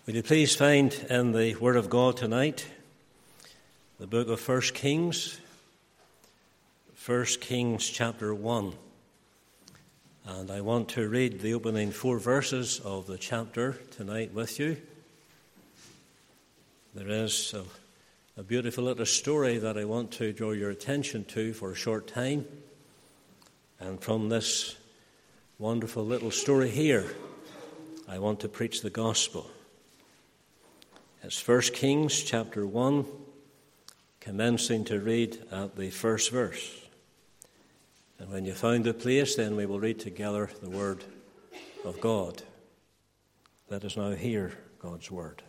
Will you please find in the Word of God tonight the book of 1 Kings, 1 Kings chapter 1. And I want to read the opening 4 verses of the chapter tonight with you. There is a beautiful little story that I want to draw your attention to for a short time. And from this wonderful little story here, I want to preach the gospel. It's 1 Kings chapter 1, commencing to read at the first verse. And when you find the place, then we will read together the word of God. Let us now hear God's word.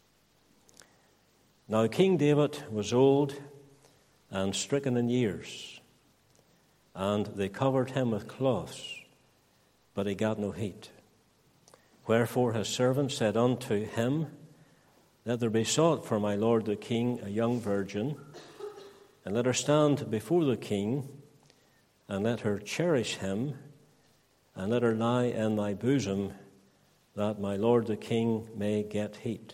Now King David was old and stricken in years, and they covered him with cloths, but he got no heat. Wherefore his servant said unto him, Let there be sought for my lord the king a young virgin, and let her stand before the king, and let her cherish him, and let her lie in thy bosom, that my lord the king may get heat.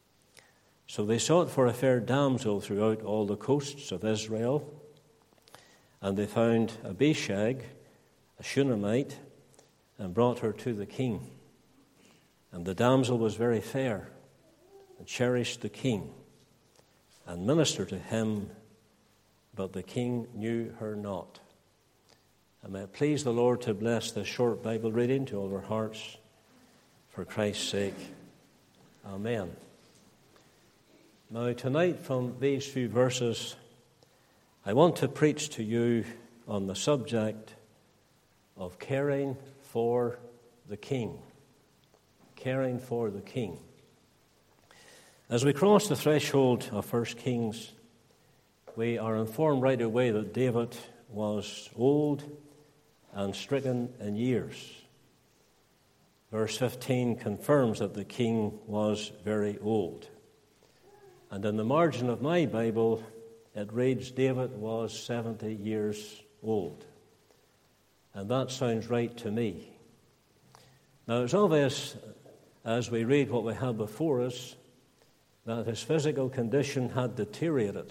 So they sought for a fair damsel throughout all the coasts of Israel, and they found Abishag, a Shunammite, and brought her to the king. And the damsel was very fair, and cherished the king, and ministered to him, but the king knew her not. And may it please the Lord to bless this short Bible reading to all our hearts, for Christ's sake. Amen. Now tonight, from these few verses, I want to preach to you on the subject of caring for the king. Caring for the king. As we cross the threshold of 1 Kings, we are informed right away that David was old and stricken in years. Verse 15 confirms that the king was very old. And in the margin of my Bible, it reads David was 70 years old. And that sounds right to me. Now it's obvious, as we read what we have before us, that his physical condition had deteriorated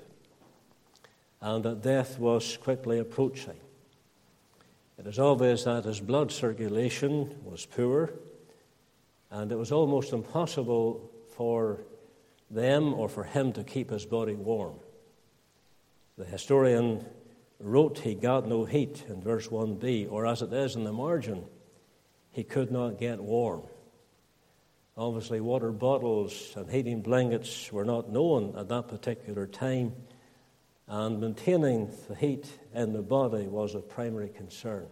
and that death was quickly approaching. It is obvious that his blood circulation was poor, and it was almost impossible for them or for him to keep his body warm. The historian wrote he got no heat in verse 1b, or as it is in the margin, he could not get warm. Obviously, water bottles and heating blankets were not known at that particular time, and maintaining the heat in the body was of primary concern.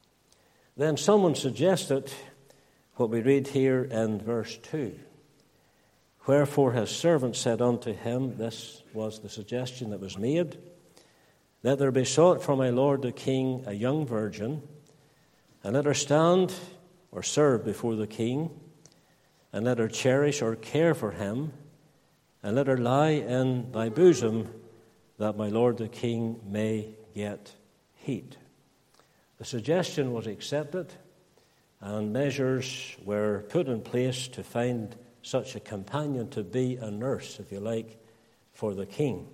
Then someone suggested what we read here in verse 2. Wherefore his servant said unto him, this was the suggestion that was made, Let there be sought for my lord the king a young virgin, and let her stand or serve before the king, and let her cherish or care for him, and let her lie in thy bosom, that my lord the king may get heat. The suggestion was accepted, and measures were put in place to find such a companion to be a nurse, if you like, for the king.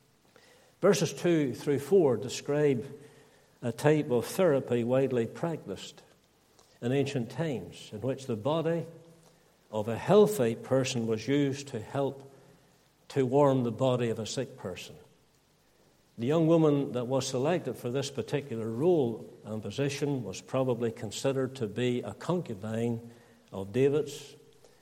Verses 2 through 4 describe a type of therapy widely practiced in ancient times, in which the body of a healthy person was used to help to warm the body of a sick person. The young woman that was selected for this particular role and position was probably considered to be a concubine of David's,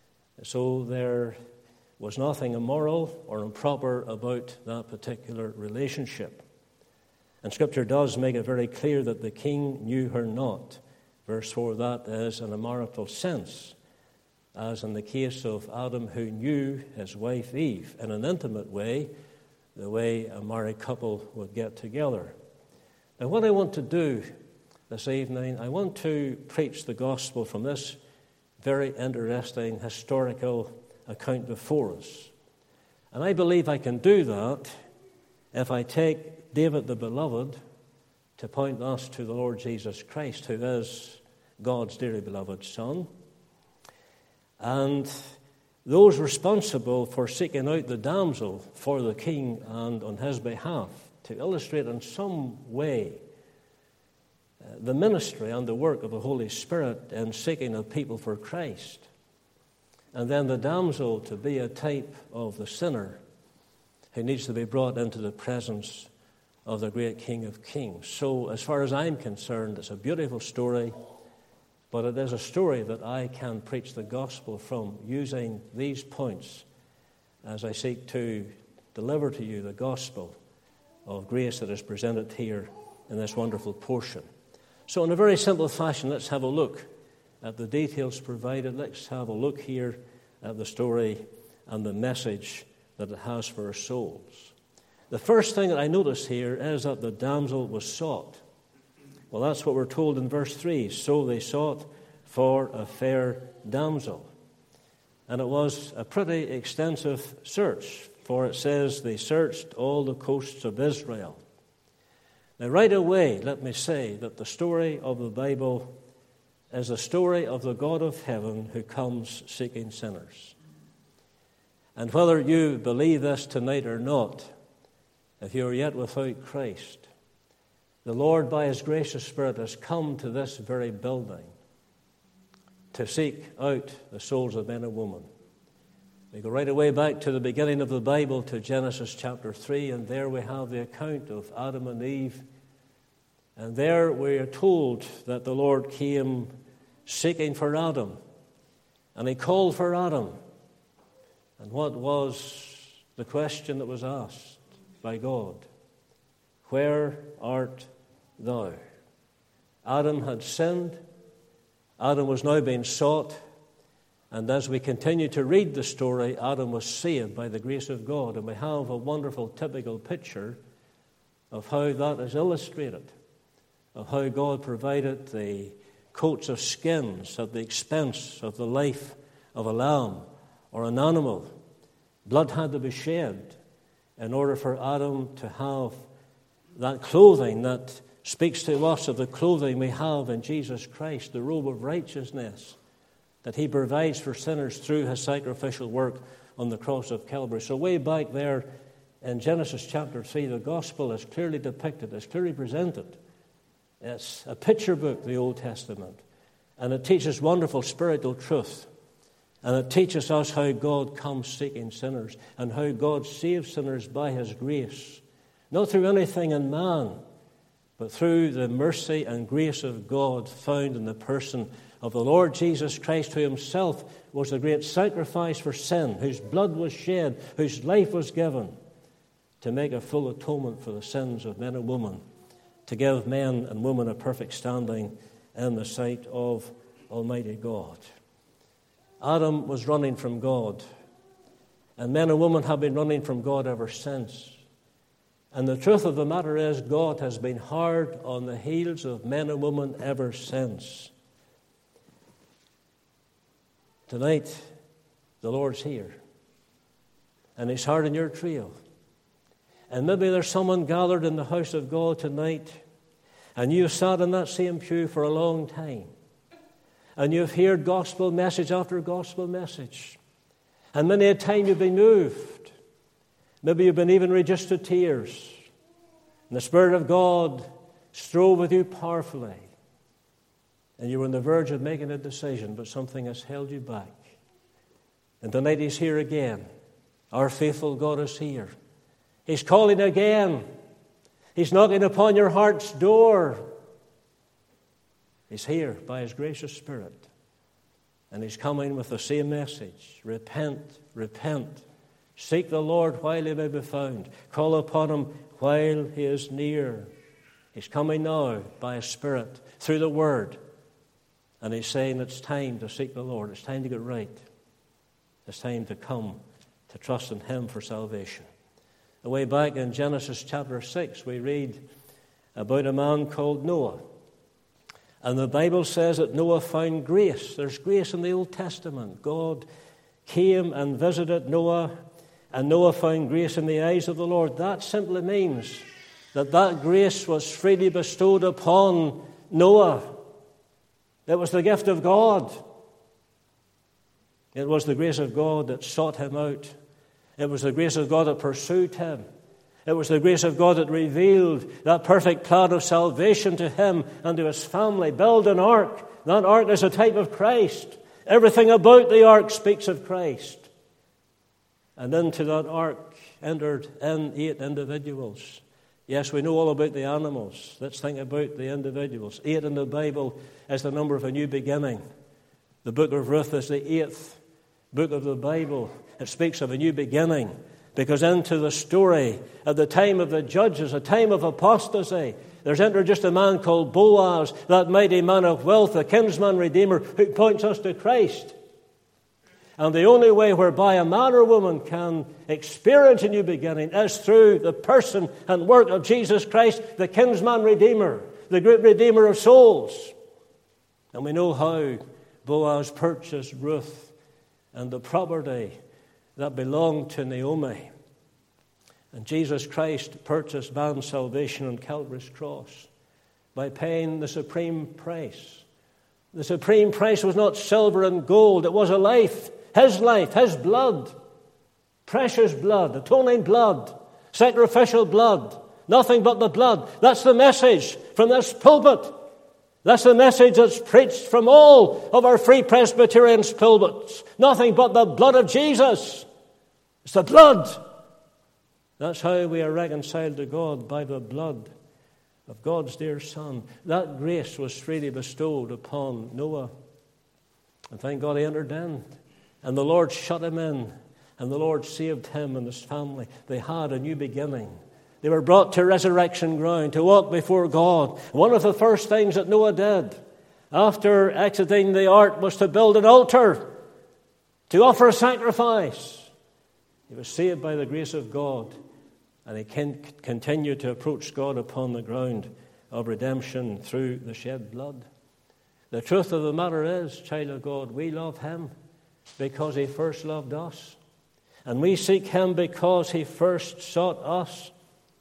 so there was nothing immoral or improper about that particular relationship. And Scripture does make it very clear that the king knew her not. Verse 4, that is in a marital sense, as in the case of Adam, who knew his wife Eve in an intimate way, the way a married couple would get together. Now, what I want to do this evening, I want to preach the gospel from this very interesting historical account before us. And I believe I can do that if I take David the beloved to point us to the Lord Jesus Christ, who is God's dearly beloved Son. And those responsible for seeking out the damsel for the king and on his behalf, to illustrate in some way the ministry and the work of the Holy Spirit in seeking a people for Christ. And then the damsel to be a type of the sinner who needs to be brought into the presence of the great King of Kings. So as far as I'm concerned, it's a beautiful story, but it is a story that I can preach the gospel from using these points as I seek to deliver to you the gospel of grace that is presented here in this wonderful portion. So in a very simple fashion, let's have a look at the details provided. Let's have a look here at the story and the message that it has for our souls. The first thing that I notice here is that the damsel was sought. Well, that's what we're told in verse 3. So they sought for a fair damsel. And it was a pretty extensive search, for it says they searched all the coasts of Israel. Now, right away, let me say that the story of the Bible is the story of the God of heaven who comes seeking sinners. And whether you believe this tonight or not, if you are yet without Christ, the Lord, by His gracious Spirit, has come to this very building to seek out the souls of men and women. We go right away back to the beginning of the Bible, to Genesis chapter 3, and there we have the account of Adam and Eve. And there we are told that the Lord came seeking for Adam, and He called for Adam. And what was the question that was asked by God? Where art thou? Adam had sinned. Adam was now being sought. And as we continue to read the story, Adam was saved by the grace of God. And we have a wonderful typical picture of how that is illustrated, of how God provided the coats of skins at the expense of the life of a lamb or an animal. Blood had to be shed in order for Adam to have that clothing that speaks to us of the clothing we have in Jesus Christ, the robe of righteousness that He provides for sinners through His sacrificial work on the cross of Calvary. So way back there in Genesis chapter 3, the gospel is clearly depicted, is clearly presented. It's a picture book, the Old Testament, and it teaches wonderful spiritual truth. And it teaches us how God comes seeking sinners and how God saves sinners by His grace, not through anything in man, but through the mercy and grace of God found in the person of the Lord Jesus Christ, who Himself was the great sacrifice for sin, whose blood was shed, whose life was given to make a full atonement for the sins of men and women, to give men and women a perfect standing in the sight of Almighty God. Adam was running from God, and men and women have been running from God ever since. And the truth of the matter is, God has been hard on the heels of men and women ever since. Tonight, the Lord's here, and He's hard on your trail. And maybe there's someone gathered in the house of God tonight, and you have sat in that same pew for a long time, and you've heard gospel message after gospel message, and many a time you've been moved. Maybe you've been even reduced to tears, and the Spirit of God strove with you powerfully, and you were on the verge of making a decision, but something has held you back. And tonight He's here again. Our faithful God is here. He's calling again. He's knocking upon your heart's door. He's here by His gracious Spirit. And He's coming with the same message. Repent, repent. Seek the Lord while He may be found. Call upon Him while He is near. He's coming now by His Spirit through the Word. And He's saying it's time to seek the Lord. It's time to get right. It's time to come to trust in Him for salvation. Way back in Genesis chapter 6, we read about a man called Noah. And the Bible says that Noah found grace. There's grace in the Old Testament. God came and visited Noah, and Noah found grace in the eyes of the Lord. That simply means that grace was freely bestowed upon Noah. It was the gift of God. It was the grace of God that sought him out. It was the grace of God that pursued him. It was the grace of God that revealed that perfect plan of salvation to him and to his family. Build an ark. That ark is a type of Christ. Everything about the ark speaks of Christ. And into that ark entered in 8 individuals. Yes, we know all about the animals. Let's think about the individuals. 8 in the Bible is the number of a new beginning. The book of Ruth is the 8th book of the Bible. It speaks of a new beginning. Because into the story, at the time of the judges, a time of apostasy, there's introduced a man called Boaz, that mighty man of wealth, the kinsman redeemer, who points us to Christ. And the only way whereby a man or woman can experience a new beginning is through the person and work of Jesus Christ, the kinsman redeemer, the great redeemer of souls. And we know how Boaz purchased Ruth and the property that belonged to Naomi. And Jesus Christ purchased man's salvation on Calvary's cross by paying the supreme price. The supreme price was not silver and gold. It was a life, his blood, precious blood, atoning blood, sacrificial blood, nothing but the blood. That's the message from this pulpit. That's the message that's preached from all of our Free Presbyterians' pulpits. Nothing but the blood of Jesus. It's the blood. That's how we are reconciled to God, by the blood of God's dear Son. That grace was freely bestowed upon Noah. And thank God he entered in. And the Lord shut him in. And the Lord saved him and his family. They had a new beginning. They were brought to resurrection ground to walk before God. One of the first things that Noah did after exiting the ark was to build an altar, to offer a sacrifice. He was saved by the grace of God, and he continued to approach God upon the ground of redemption through the shed blood. The truth of the matter is, child of God, we love him because he first loved us. And we seek him because he first sought us.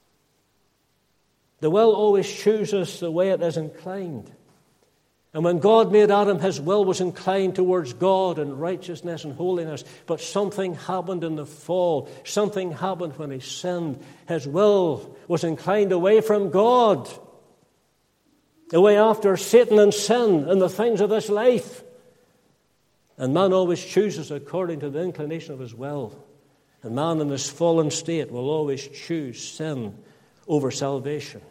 The will always chooses the way it is inclined. And when God made Adam, his will was inclined towards God and righteousness and holiness. But something happened in the fall. Something happened when he sinned. His will was inclined away from God, away after Satan and sin and the things of this life. And man always chooses according to the inclination of his will. And man in this fallen state will always choose sin over salvation,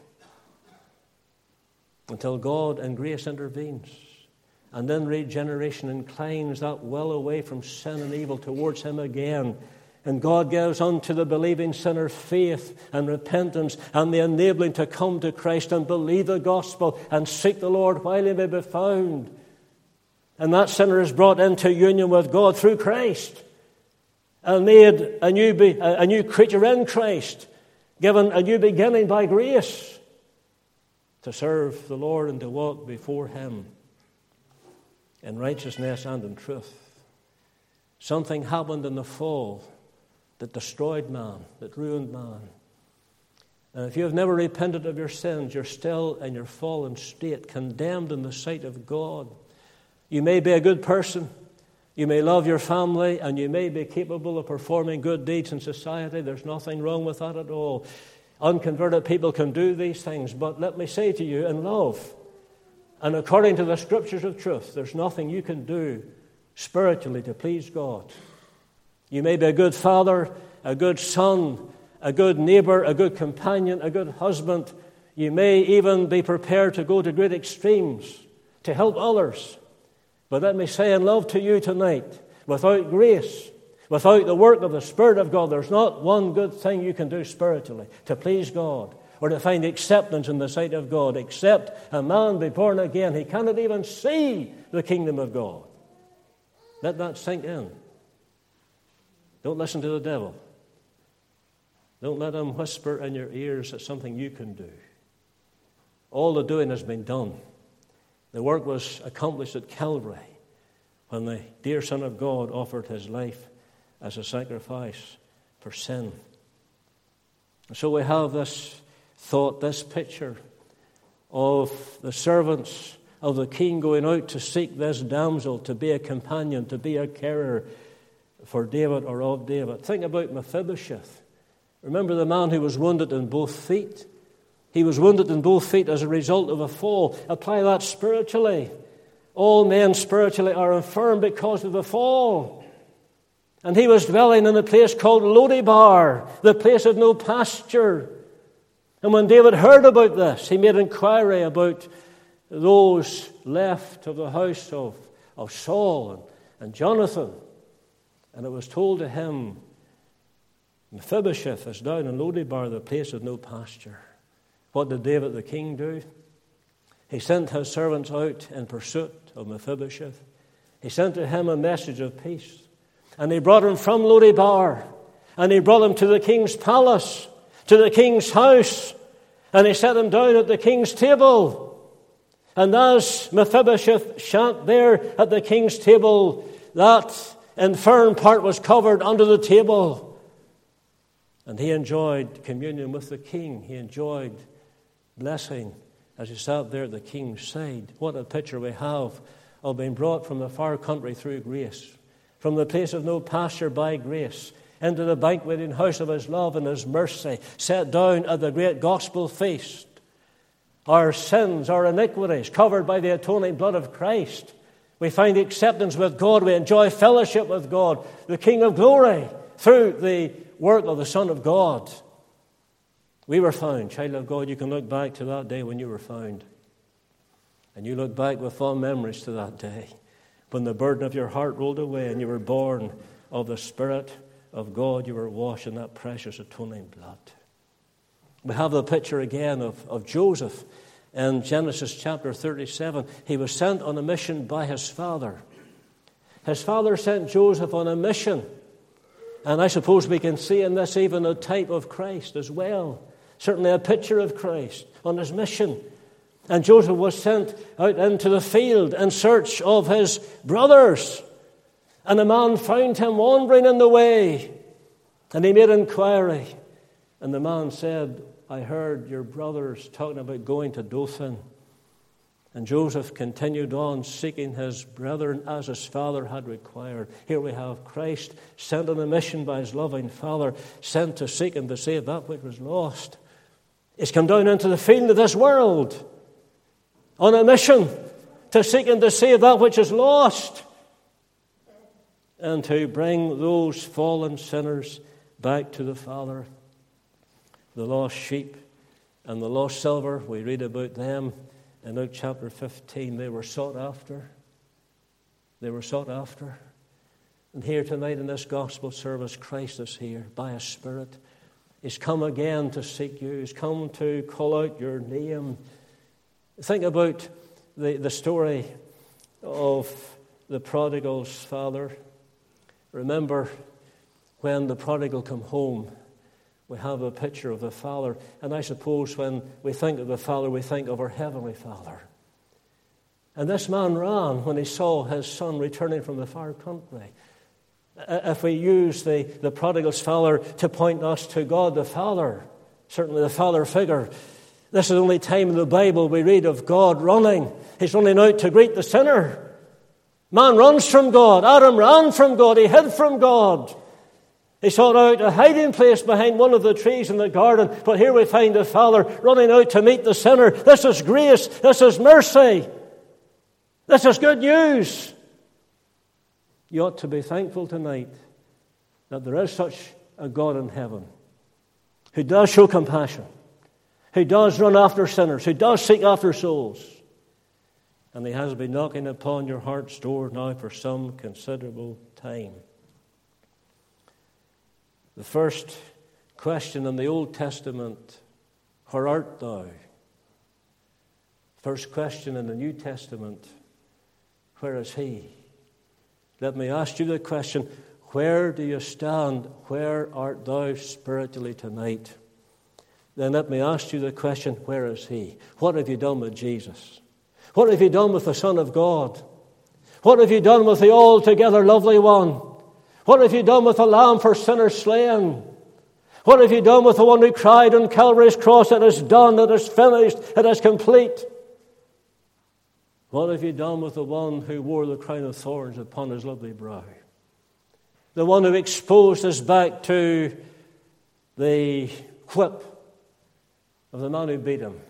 until God in grace intervenes. And then regeneration inclines that will away from sin and evil towards him again. And God gives unto the believing sinner faith and repentance and the enabling to come to Christ and believe the gospel and seek the Lord while he may be found. And that sinner is brought into union with God through Christ and made a new creature in Christ, given a new beginning by grace, to serve the Lord and to walk before him in righteousness and in truth. Something happened in the fall that destroyed man, that ruined man. And if you have never repented of your sins, you're still in your fallen state, condemned in the sight of God. You may be a good person, you may love your family, and you may be capable of performing good deeds in society. There's nothing wrong with that at all. Unconverted people can do these things, but let me say to you, in love and according to the scriptures of truth, there's nothing you can do spiritually to please God. You may be a good father, a good son, a good neighbor, a good companion, a good husband. You may even be prepared to go to great extremes to help others. But let me say in love to you tonight, without grace, without the work of the Spirit of God, there's not one good thing you can do spiritually to please God or to find acceptance in the sight of God, except a man be born again. He cannot even see the kingdom of God. Let that sink in. Don't listen to the devil. Don't let him whisper in your ears that something you can do. All the doing has been done. The work was accomplished at Calvary when the dear Son of God offered his life as a sacrifice for sin. And so we have this thought, this picture of the servants of the king going out to seek this damsel to be a companion, to be a carer for David or of David. Think about Mephibosheth. Remember the man who was wounded in both feet? He was wounded in both feet as a result of a fall. Apply that spiritually. All men spiritually are infirm because of the fall. And he was dwelling in a place called Lodebar, the place of no pasture. And when David heard about this, he made inquiry about those left of the house of Saul and Jonathan. And it was told to him, Mephibosheth is down in Lodebar, the place of no pasture. What did David the king do? He sent his servants out in pursuit of Mephibosheth. He sent to him a message of peace. And he brought him from Lodebar. And he brought him to the king's palace, to the king's house. And he set him down at the king's table. And as Mephibosheth sat there at the king's table, that infirm part was covered under the table. And he enjoyed communion with the king. He enjoyed blessing as he sat there at the king's side. What a picture we have of being brought from the far country through grace, from the place of no pasture by grace, into the banqueting house of his love and his mercy, set down at the great gospel feast. Our sins, our iniquities, covered by the atoning blood of Christ. We find acceptance with God. We enjoy fellowship with God, the King of glory, through the work of the Son of God. We were found, child of God. You can look back to that day when you were found. And you look back with fond memories to that day when the burden of your heart rolled away and you were born of the Spirit of God. You were washed in that precious atoning blood. We have the picture again of Joseph in Genesis chapter 37. He was sent on a mission by his father. His father sent Joseph on a mission. And I suppose we can see in this even a type of Christ as well. Certainly a picture of Christ on his mission. And Joseph was sent out into the field in search of his brothers. And a man found him wandering in the way. And he made inquiry. And the man said, I heard your brothers talking about going to Dothan. And Joseph continued on seeking his brethren as his father had required. Here we have Christ sent on a mission by his loving Father, sent to seek and to save that which was lost. He's come down into the field of this world on a mission to seek and to save that which is lost and to bring those fallen sinners back to the Father. The lost sheep and the lost silver, we read about them in Luke chapter 15. They were sought after. They were sought after. And here tonight in this gospel service, Christ is here by His Spirit. He's come again to seek you. He's come to call out your name. Think about the story of the prodigal's father. Remember when the prodigal come home, we have a picture of the Father. And I suppose when we think of the Father, we think of our Heavenly Father. And this man ran when he saw his son returning from the far country. If we use the prodigal's father to point us to God the Father, certainly the Father figure, this is the only time in the Bible we read of God running. He's running out to greet the sinner. Man runs from God. Adam ran from God. He hid from God. He sought out a hiding place behind one of the trees in the garden. But here we find the Father running out to meet the sinner. This is grace. This is mercy. This is good news. You ought to be thankful tonight that there is such a God in heaven who does show compassion, who does run after sinners, who does seek after souls. And He has been knocking upon your heart's door now for some considerable time. The first question in the Old Testament, where art thou? First question in the New Testament, where is He? Let me ask you the question, where do you stand? Where art thou spiritually tonight? Then let me ask you the question, where is He? What have you done with Jesus? What have you done with the Son of God? What have you done with the altogether lovely one? What have you done with the Lamb for sinners slain? What have you done with the one who cried on Calvary's cross, it is done, it is finished, it is complete? What have you done with the one who wore the crown of thorns upon his lovely brow? The one who exposed his back to the whip of the man who beat him.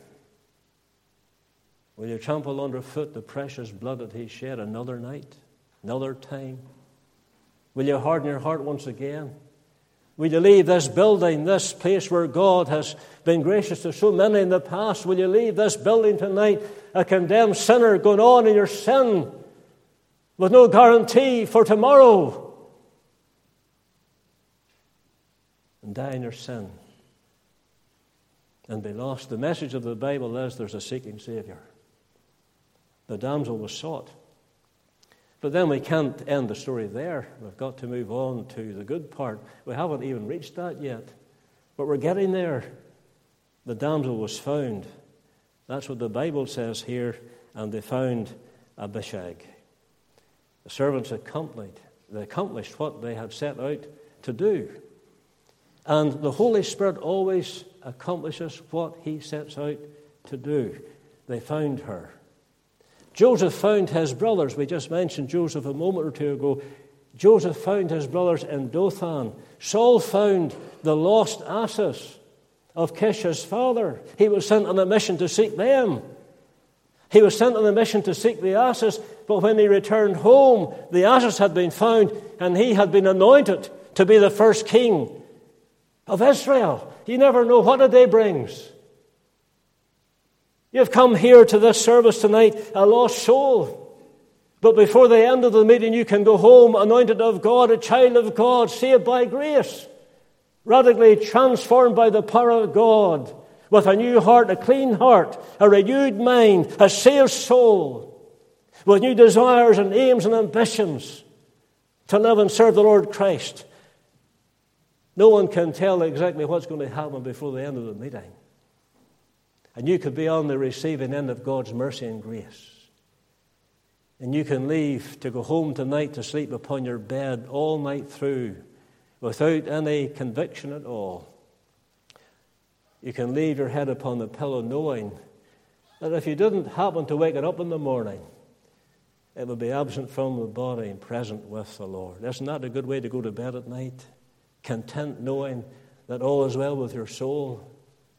Will you trample underfoot the precious blood that he shed another night, another time? Will you harden your heart once again? Will you leave this building, this place where God has been gracious to so many in the past? Will you leave this building tonight a condemned sinner going on in your sin with no guarantee for tomorrow? And die in your sin and be lost. The message of the Bible is there's a seeking Savior. The damsel was sought. But then we can't end the story there. We've got to move on to the good part. We haven't even reached that yet. But we're getting there. The damsel was found. That's what the Bible says here. And they found Abishag. The servants accomplished what they had set out to do. And the Holy Spirit always accomplishes what he sets out to do. They found her. Joseph found his brothers. We just mentioned Joseph a moment or two ago. Joseph found his brothers in Dothan. Saul found the lost asses of Kish, his father. He was sent on a mission to seek them. He was sent on a mission to seek the asses, but when he returned home, the asses had been found, and he had been anointed to be the first king of Israel. You never know what a day brings. You've come here to this service tonight, a lost soul. But before the end of the meeting, you can go home anointed of God, a child of God, saved by grace, radically transformed by the power of God, with a new heart, a clean heart, a renewed mind, a saved soul, with new desires and aims and ambitions to live and serve the Lord Christ. No one can tell exactly what's going to happen before the end of the meeting. And you could be on the receiving end of God's mercy and grace. And you can leave to go home tonight to sleep upon your bed all night through without any conviction at all. You can leave your head upon the pillow knowing that if you didn't happen to wake it up in the morning, it would be absent from the body and present with the Lord. Isn't that a good way to go to bed at night? Content knowing that all is well with your soul.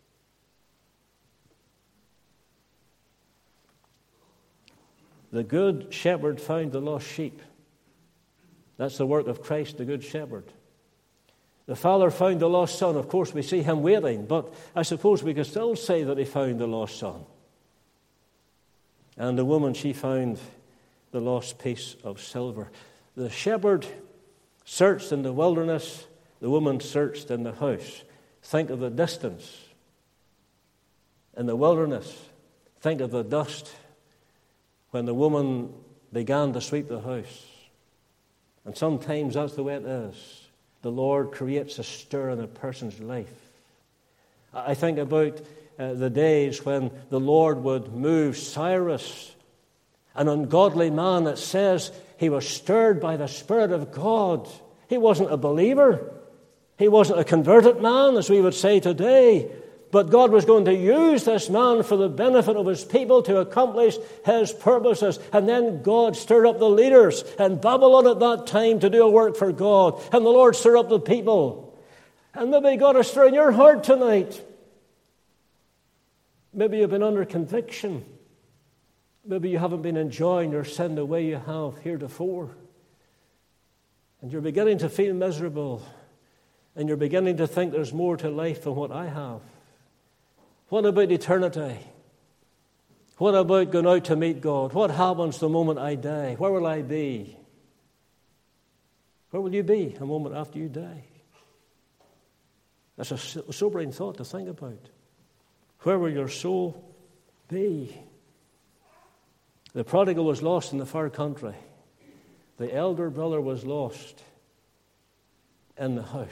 The good shepherd found the lost sheep. That's the work of Christ, the good shepherd. The father found the lost son. Of course, we see him waiting, but I suppose we could still say that he found the lost son. And the woman, she found the lost piece of silver. The shepherd searched in the wilderness. The woman searched in the house. Think of the distance. In the wilderness, think of the dust when the woman began to sweep the house. And sometimes that's the way it is. The Lord creates a stir in a person's life. I think about the days when the Lord would move Cyrus, an ungodly man. It says he was stirred by the Spirit of God. He wasn't a believer. He wasn't a converted man, as we would say today. But God was going to use this man for the benefit of his people to accomplish his purposes. And then God stirred up the leaders in Babylon at that time to do a work for God. And the Lord stirred up the people. And maybe God is stirring your heart tonight. Maybe you've been under conviction. Maybe you haven't been enjoying your sin the way you have heretofore. And you're beginning to feel miserable. And you're beginning to think there's more to life than what I have. What about eternity? What about going out to meet God? What happens the moment I die? Where will I be? Where will you be a moment after you die? That's a sobering thought to think about. Where will your soul be? The prodigal was lost in the far country. The elder brother was lost in the house.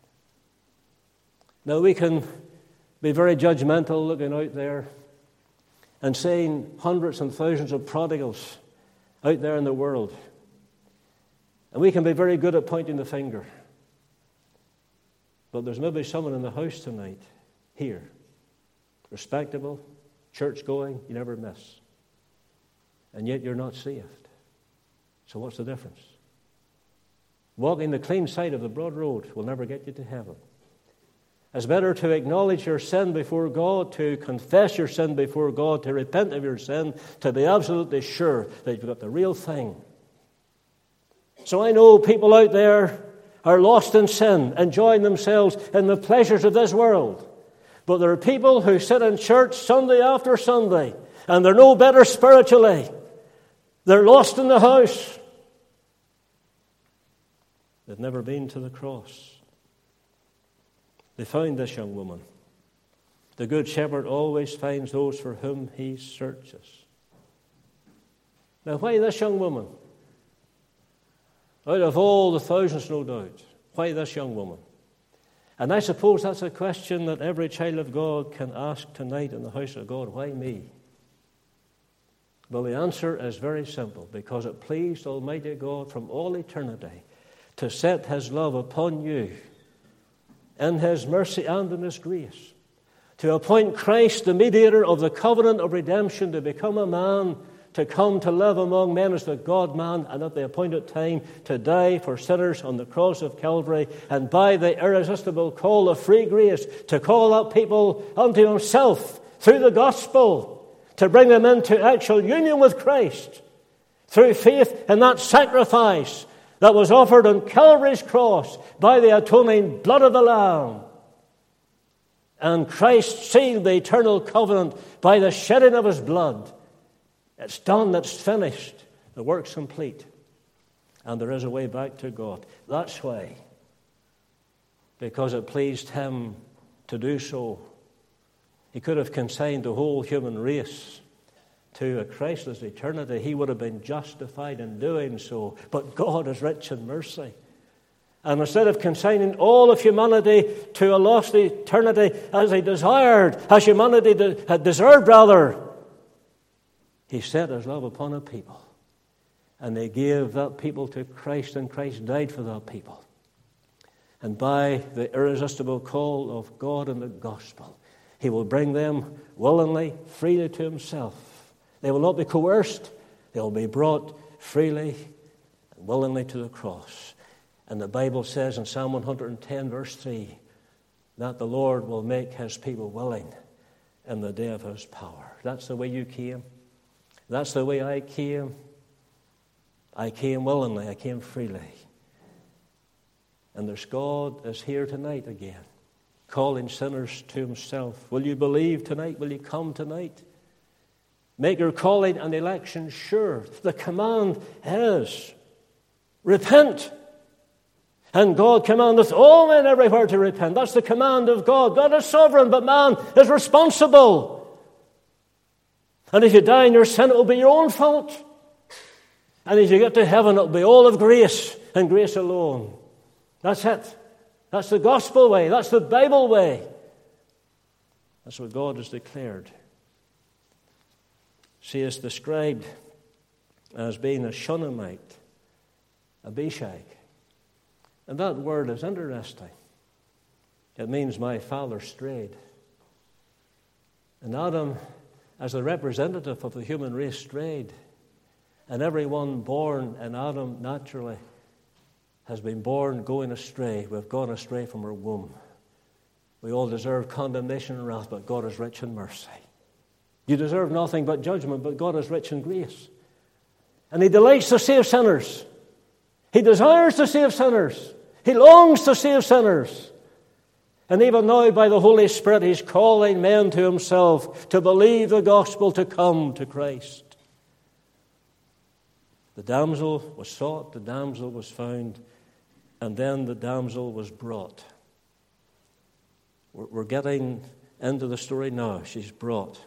Now we can be very judgmental looking out there and seeing hundreds and thousands of prodigals out there in the world. And we can be very good at pointing the finger. But there's maybe someone in the house tonight, here, respectable, church-going, you never miss. and yet you're not saved. So what's the difference? Walking the clean side of the broad road will never get you to heaven. It's better to acknowledge your sin before God, to confess your sin before God, to repent of your sin, to be absolutely sure that you've got the real thing. So I know people out there are lost in sin, enjoying themselves in the pleasures of this world. But there are people who sit in church Sunday after Sunday, and they're no better spiritually. They're lost in the house. They've never been to the cross. They found this young woman. The Good Shepherd always finds those for whom he searches. Now, why this young woman? Out of all the thousands, no doubt, why this young woman? And I suppose that's a question that every child of God can ask tonight in the house of God. Why me? Well, the answer is very simple. Because it pleased Almighty God from all eternity to set his love upon you in his mercy and in his grace, to appoint Christ, the mediator of the covenant of redemption, to become a man, to come to live among men as the God-man, and at the appointed time to die for sinners on the cross of Calvary, and by the irresistible call of free grace to call up people unto himself through the gospel, to bring them into actual union with Christ through faith in that sacrifice that was offered on Calvary's cross by the atoning blood of the Lamb. And Christ sealed the eternal covenant by the shedding of his blood. It's done, it's finished, the work's complete. And there is a way back to God. That's why, because it pleased him to do so, he could have consigned the whole human race to a Christless eternity. He would have been justified in doing so. But God is rich in mercy. And instead of consigning all of humanity to a lost eternity as he desired, as humanity had deserved rather, he set his love upon a people. And he gave that people to Christ, and Christ died for that people. And by the irresistible call of God and the gospel, he will bring them willingly, freely to himself. They will not be coerced. They will be brought freely and willingly to the cross. And the Bible says in Psalm 110, verse 3, that the Lord will make his people willing in the day of his power. That's the way you came. That's the way I came. I came willingly. I came freely. And there's God is here tonight again, calling sinners to himself. Will you believe tonight? Will you come tonight? Make your calling and election sure. The command is, repent. And God commandeth all men everywhere to repent. That's the command of God. God is sovereign, but man is responsible. And if you die in your sin, it will be your own fault. And if you get to heaven, it will be all of grace and grace alone. That's it. That's the gospel way. That's the Bible way. That's what God has declared. She is described as being a Shunammite, Abishag. And that word is interesting. It means my father strayed. And Adam, as the representative of the human race, strayed. And everyone born in Adam naturally has been born going astray. We've gone astray from our womb. We all deserve condemnation and wrath, but God is rich in mercy. You deserve nothing but judgment, but God is rich in grace. And he delights to save sinners. He desires to save sinners. He longs to save sinners. And even now, by the Holy Spirit, he's calling men to himself to believe the gospel, to come to Christ. The damsel was sought, the damsel was found, and then the damsel was brought. We're getting into the story now. She's brought.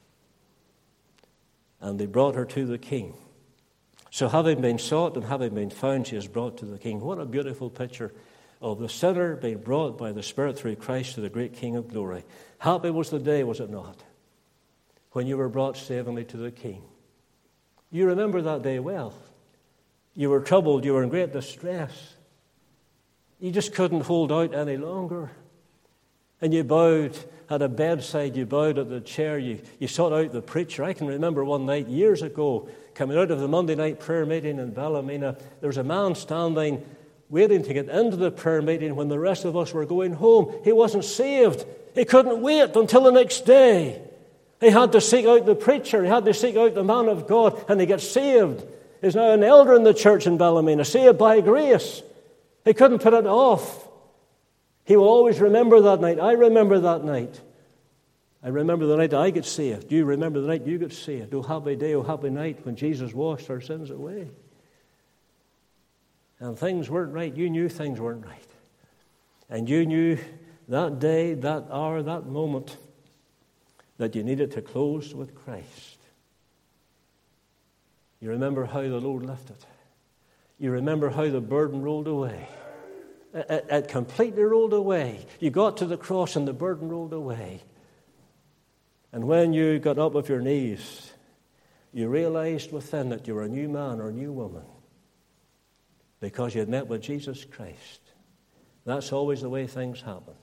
And they brought her to the king. So having been sought and having been found, she is brought to the king. What a beautiful picture of the sinner being brought by the Spirit through Christ to the great King of glory. Happy was the day, was it not, when you were brought savingly to the king. You remember that day well. You were troubled, you were in great distress. You just couldn't hold out any longer. And you bowed at a bedside, you bowed at the chair, you sought out the preacher. I can remember one night years ago, coming out of the Monday night prayer meeting in Ballymena, there was a man standing waiting to get into the prayer meeting when the rest of us were going home. He wasn't saved. He couldn't wait until the next day. He had to seek out the preacher. He had to seek out the man of God, and he gets saved. He's now an elder in the church in Ballymena, saved by grace. He couldn't put it off. He will always remember that night. I remember that night. I remember the night I got saved. Do you remember the night you got saved? Oh, happy day, oh, happy night when Jesus washed our sins away. And things weren't right. You knew things weren't right. And you knew that day, that hour, that moment that you needed to close with Christ. You remember how the load lifted. You remember how the burden rolled away. It completely rolled away. You got to the cross and the burden rolled away. And when you got up off your knees, you realized within that you were a new man or a new woman because you had met with Jesus Christ. That's always the way things happen.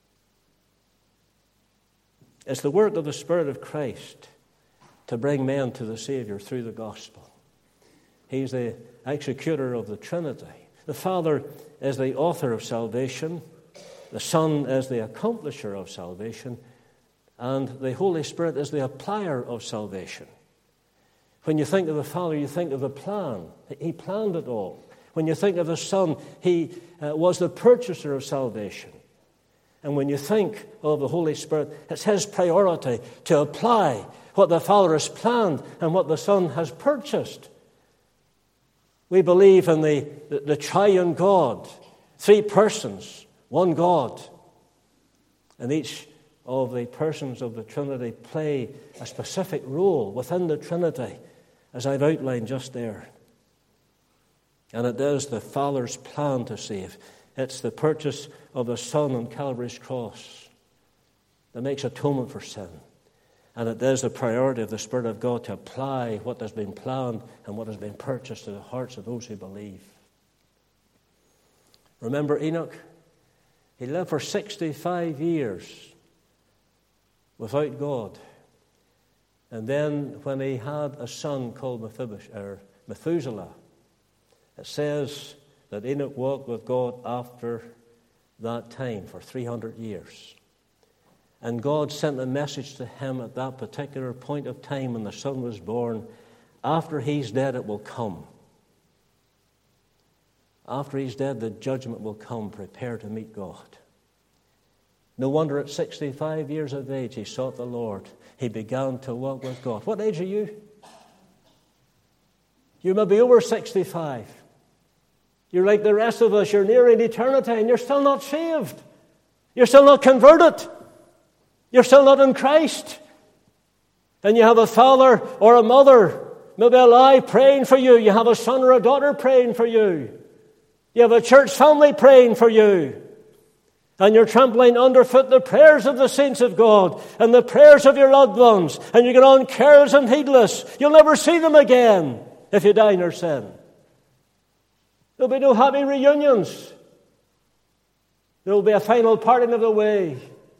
It's the work of the Spirit of Christ to bring men to the Savior through the gospel. He's the executor of the Trinity. The Father is the author of salvation. The Son is the accomplisher of salvation. And the Holy Spirit is the applier of salvation. When you think of the Father, you think of the plan. He planned it all. When you think of the Son, He was the purchaser of salvation. And when you think of the Holy Spirit, it's His priority to apply what the Father has planned and what the Son has purchased. We believe in the triune God, three persons, one God. And each of the persons of the Trinity play a specific role within the Trinity, as I've outlined just there. And it is the Father's plan to save. It's the purchase of the Son on Calvary's cross that makes atonement for sin. And it is the priority of the Spirit of God to apply what has been planned and what has been purchased to the hearts of those who believe. Remember Enoch? He lived for 65 years without God. And then when he had a son called Methuselah, it says that Enoch walked with God after that time for 300 years. And God sent a message to him at that particular point of time when the son was born. After he's dead, it will come. After he's dead, the judgment will come. Prepare to meet God. No wonder at 65 years of age, he sought the Lord. He began to walk with God. What age are you? You may be over 65. You're like the rest of us. You're nearing eternity and you're still not saved. You're still not converted. You're still not in Christ. And you have a father or a mother, maybe alive, praying for you. You have a son or a daughter praying for you. You have a church family praying for you. And you're trampling underfoot the prayers of the saints of God and the prayers of your loved ones. And you get on careless and heedless. You'll never see them again if you die in your sin. There'll be no happy reunions. There'll be a final parting of the way.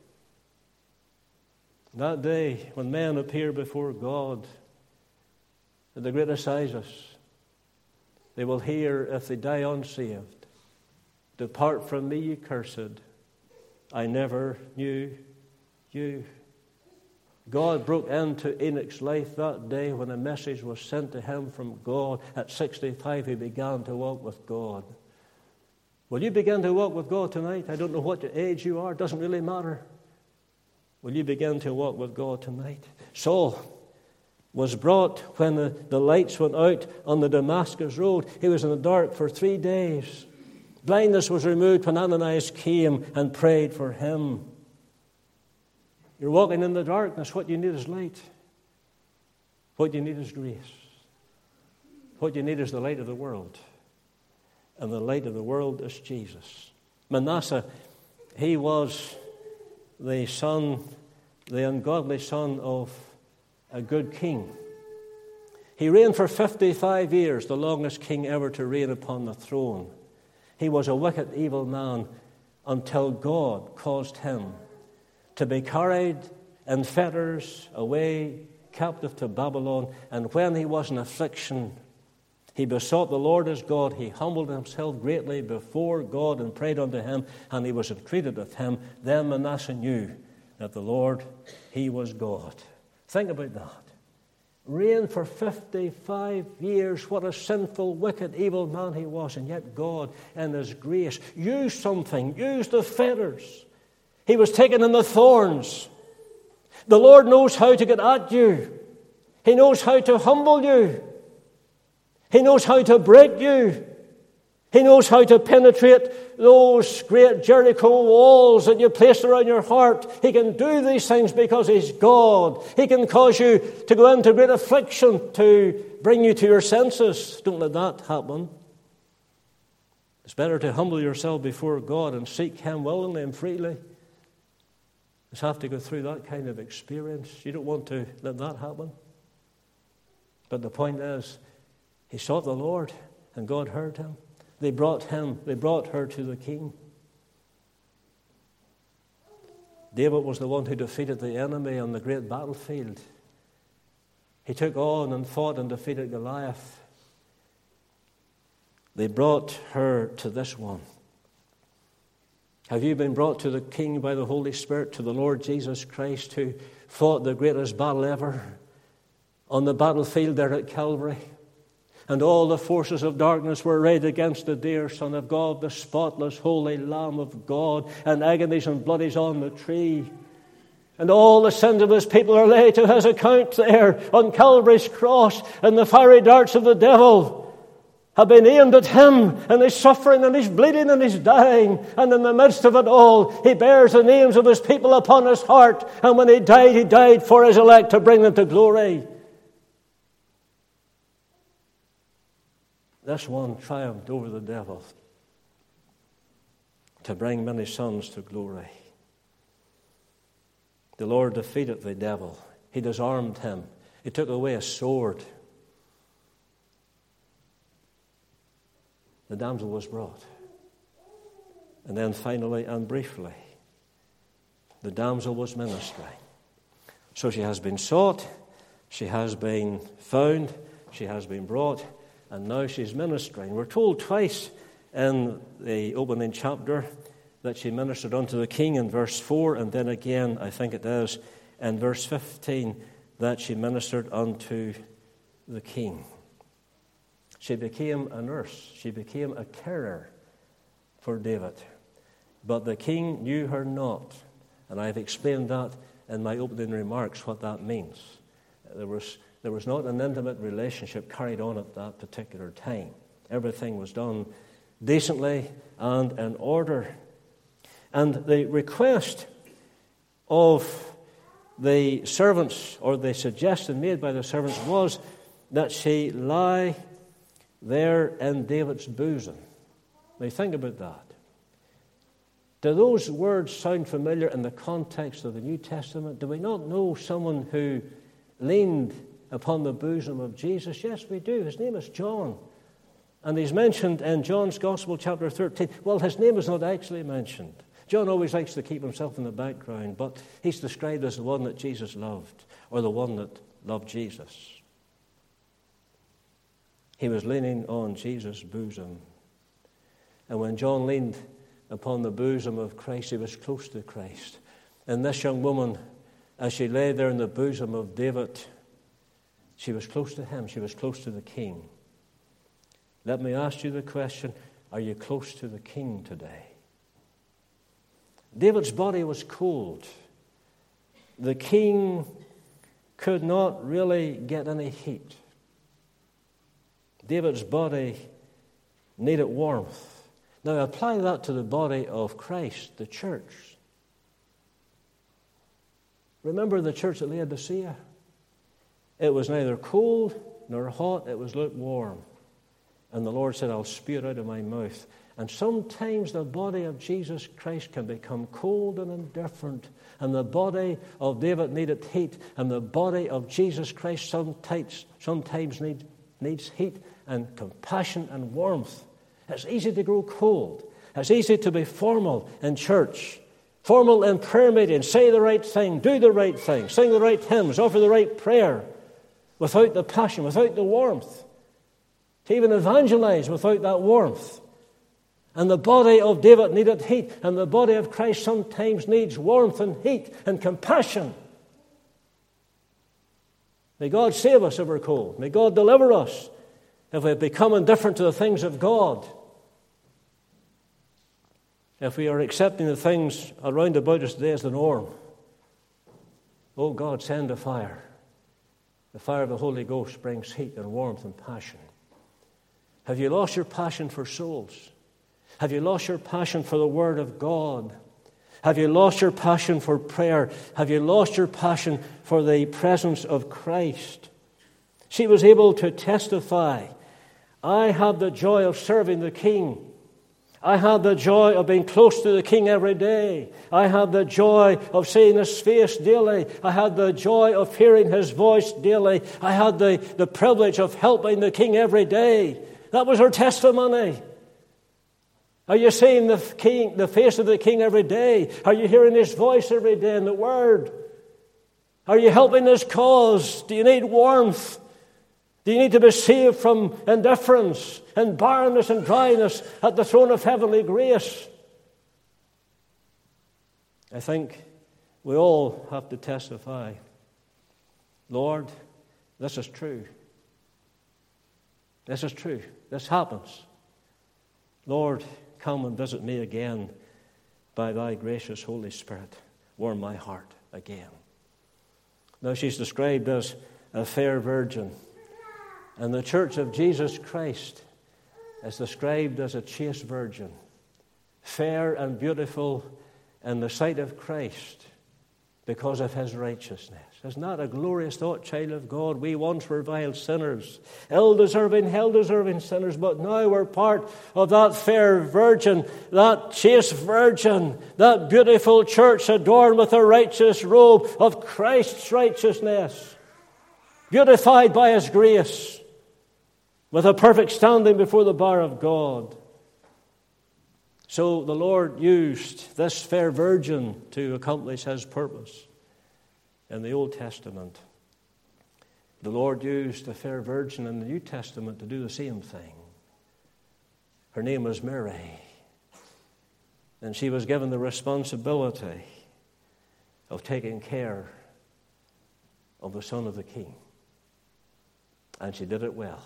That day when men appear before God at the great assizes, they will hear, if they die unsaved, "Depart from me, ye cursed. I never knew you." God broke into Enoch's life that day when a message was sent to him from God. At 65, he began to walk with God. Will you begin to walk with God tonight? I don't know what age you are. It doesn't really matter. Will you begin to walk with God tonight? Saul was brought when the lights went out on the Damascus road. He was in the dark for 3 days. Blindness was removed when Ananias came and prayed for him. You're walking in the darkness. What you need is light. What you need is grace. What you need is the light of the world. And the light of the world is Jesus. Manasseh, he was the ungodly son of a good king. He reigned for 55 years, the longest king ever to reign upon the throne. He was a wicked, evil man until God caused him to be carried in fetters away captive to Babylon. And when he was in affliction, he besought the Lord his God. He humbled himself greatly before God and prayed unto him, and he was entreated of him. Then Manasseh knew that the Lord, he was God. Think about that. Reigned for 55 years. What a sinful, wicked, evil man he was. And yet God, in his grace, used something, used the fetters. He was taken in the thorns. The Lord knows how to get at you. He knows how to humble you. He knows how to break you. He knows how to penetrate those great Jericho walls that you placed around your heart. He can do these things because he's God. He can cause you to go into great affliction to bring you to your senses. Don't let that happen. It's better to humble yourself before God and seek him willingly and freely. Just have to go through that kind of experience. You don't want to let that happen. But the point is, he sought the Lord and God heard him. They brought her to the king. David was the one who defeated the enemy on the great battlefield. He took on and fought and defeated Goliath. They brought her to this one. Have you been brought to the King by the Holy Spirit, to the Lord Jesus Christ, who fought the greatest battle ever on the battlefield there at Calvary? And all the forces of darkness were arrayed against the dear Son of God, the spotless, holy Lamb of God, and agonies and bloodies on the tree. And all the sins of his people are laid to his account there on Calvary's cross, and the fiery darts of the devil have been aimed at him, and he's suffering, and he's bleeding, and he's dying. And in the midst of it all, he bears the names of his people upon his heart. And when he died for his elect to bring them to glory. This one triumphed over the devil to bring many sons to glory. The Lord defeated the devil. He disarmed him. He took away a sword. The damsel was brought. And then finally and briefly, the damsel was ministering. So she has been sought, she has been found, she has been brought, and now she's ministering. We're told twice in the opening chapter that she ministered unto the king in verse 4, and then again, I think it is, in verse 15, that she ministered unto the king. She became a nurse. She became a carer for David. But the king knew her not. And I've explained that in my opening remarks, what that means. There was not an intimate relationship carried on at that particular time. Everything was done decently and in order. And the request of the servants, or the suggestion made by the servants, was that she lie there in David's bosom. Now think about that. Do those words sound familiar in the context of the New Testament? Do we not know someone who leaned upon the bosom of Jesus? Yes, we do. His name is John. And he's mentioned in John's Gospel, chapter 13. Well, his name is not actually mentioned. John always likes to keep himself in the background, but he's described as the one that Jesus loved, or the one that loved Jesus. He was leaning on Jesus' bosom. And when John leaned upon the bosom of Christ, he was close to Christ. And this young woman, as she lay there in the bosom of David, she was close to him. She was close to the king. Let me ask you the question, are you close to the king today? David's body was cold. The king could not really get any heat. David's body needed warmth. Now apply that to the body of Christ, the church. Remember the church at Laodicea? It was neither cold nor hot, it was lukewarm. And the Lord said, I'll spew it out of my mouth. And sometimes the body of Jesus Christ can become cold and indifferent. And the body of David needed heat. And the body of Jesus Christ sometimes needs heat and compassion and warmth. It's easy to grow cold. It's easy to be formal in church. Formal in prayer meeting, say the right thing, do the right thing, sing the right hymns, offer the right prayer, without the passion, without the warmth. To even evangelize without that warmth. And the body of David needed heat, and the body of Christ sometimes needs warmth and heat and compassion. May God save us if we're cold. May God deliver us if we become indifferent to the things of God. If we are accepting the things around about us today as the norm. Oh God, send a fire. The fire of the Holy Ghost brings heat and warmth and passion. Have you lost your passion for souls? Have you lost your passion for the Word of God? Have you lost your passion for prayer? Have you lost your passion for the presence of Christ? She was able to testify, I have the joy of serving the King. I have the joy of being close to the King every day. I have the joy of seeing His face daily. I had the joy of hearing His voice daily. I had the privilege of helping the King every day. That was her testimony. Are you seeing the King, the face of the King every day? Are you hearing His voice every day in the Word? Are you helping His cause? Do you need warmth? Do you need to be saved from indifference and barrenness and dryness at the throne of heavenly grace? I think we all have to testify, Lord, this is true. This is true. This happens. Lord, come and visit me again by thy gracious Holy Spirit. Warm my heart again. Now she's described as a fair virgin. And the church of Jesus Christ is described as a chaste virgin, fair and beautiful in the sight of Christ because of His righteousness. Isn't that a glorious thought, child of God? We once were vile sinners, ill-deserving, hell-deserving sinners, but now we're part of that fair virgin, that chaste virgin, that beautiful church adorned with a righteous robe of Christ's righteousness, beautified by His grace, with a perfect standing before the bar of God. So the Lord used this fair virgin to accomplish His purpose in the Old Testament. The Lord used the fair virgin in the New Testament to do the same thing. Her name was Mary, and she was given the responsibility of taking care of the Son of the King. And she did it well.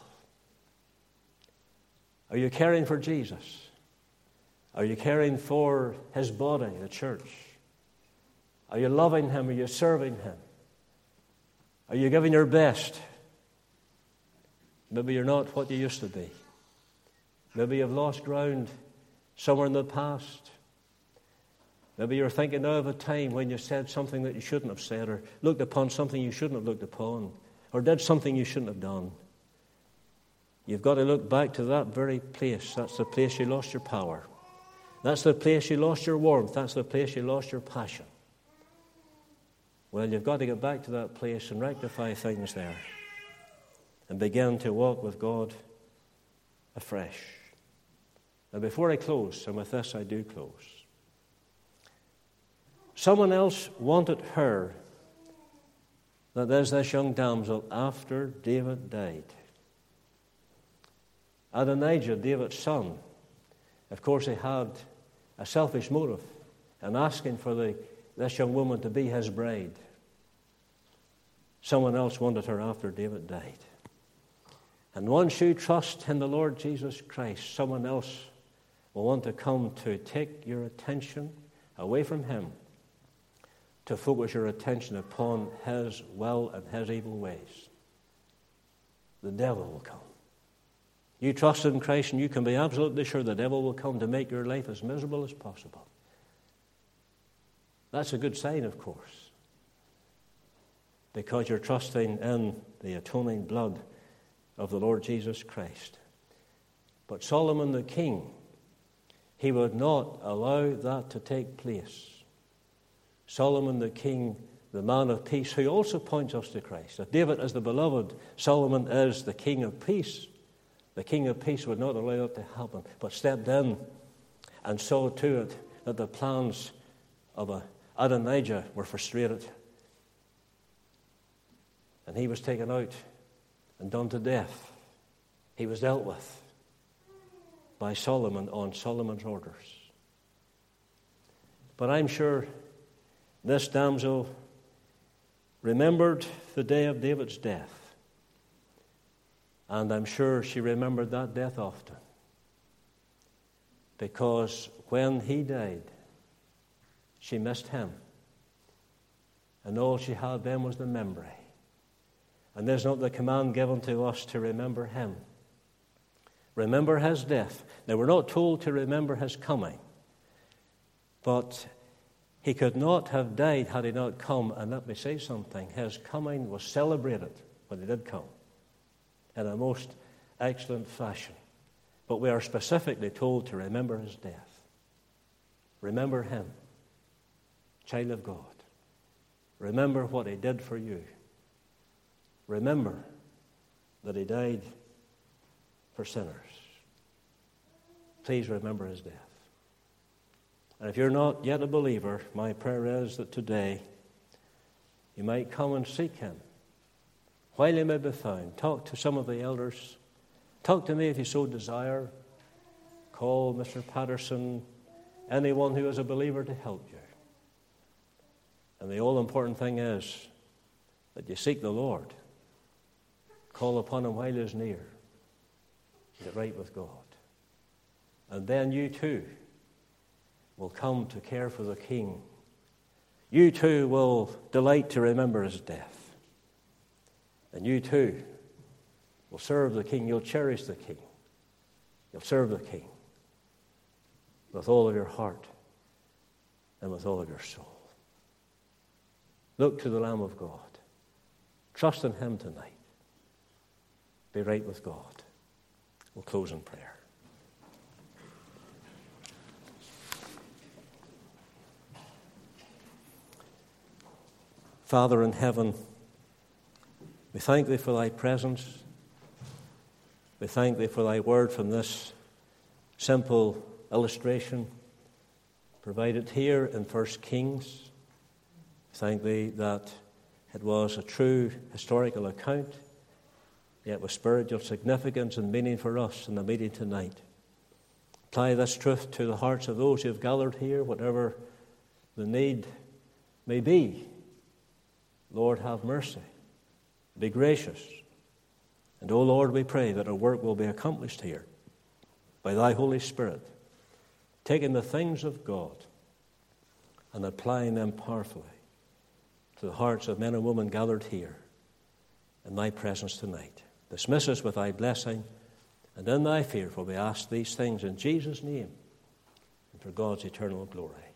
Are you caring for Jesus? Are you caring for His body, the church? Are you loving Him? Are you serving Him? Are you giving your best? Maybe you're not what you used to be. Maybe you've lost ground somewhere in the past. Maybe you're thinking now of a time when you said something that you shouldn't have said, or looked upon something you shouldn't have looked upon, or did something you shouldn't have done. You've got to look back to that very place. That's the place you lost your power. That's the place you lost your warmth. That's the place you lost your passion. Well, you've got to get back to that place and rectify things there and begin to walk with God afresh. Now, before I close, and with this I do close, someone else wanted her, that is this young damsel, after David died. Adonijah, David's son, of course, he had a selfish motive in asking for this young woman to be his bride. Someone else wanted her after David died. And once you trust in the Lord Jesus Christ, someone else will want to come to take your attention away from Him, to focus your attention upon His will and His evil ways. The devil will come. You trust in Christ and you can be absolutely sure the devil will come to make your life as miserable as possible. That's a good sign, of course, because you're trusting in the atoning blood of the Lord Jesus Christ. But Solomon the king, he would not allow that to take place. Solomon the king, the man of peace, who also points us to Christ. If David is the beloved, Solomon is the king of peace. The king of peace would not allow that to happen, but stepped in and saw to it that the plans of Adonijah were frustrated. And he was taken out and done to death. He was dealt with by Solomon on Solomon's orders. But I'm sure this damsel remembered the day of David's death. And I'm sure she remembered that death often. Because when he died, she missed him. And all she had then was the memory. And there's not the command given to us to remember him. Remember his death. Now, we're not told to remember his coming. But he could not have died had he not come. And let me say something. His coming was celebrated when he did come in a most excellent fashion. But we are specifically told to remember his death. Remember him, child of God. Remember what he did for you. Remember that he died for sinners. Please remember his death. And if you're not yet a believer, my prayer is that today you might come and seek him while he may be found. Talk to some of the elders. Talk to me if you so desire. Call Mr. Patterson, anyone who is a believer to help you. And the all-important thing is that you seek the Lord. Call upon him while he is near. Get right with God. And then you too will come to care for the King. You too will delight to remember his death. And you too will serve the King. You'll cherish the King. You'll serve the King with all of your heart and with all of your soul. Look to the Lamb of God. Trust in him tonight. Be right with God. We'll close in prayer. Father in heaven, we thank thee for thy presence. We thank thee for thy word from this simple illustration provided here in 1 Kings. Thank thee that it was a true historical account, yet with spiritual significance and meaning for us in the meeting tonight. Apply this truth to the hearts of those who have gathered here, whatever the need may be. Lord, have mercy. Be gracious. And, O Lord, we pray that our work will be accomplished here by thy Holy Spirit, taking the things of God and applying them powerfully to the hearts of men and women gathered here in thy presence tonight. Dismiss us with thy blessing, and in thy fear for we ask these things in Jesus' name and for God's eternal glory.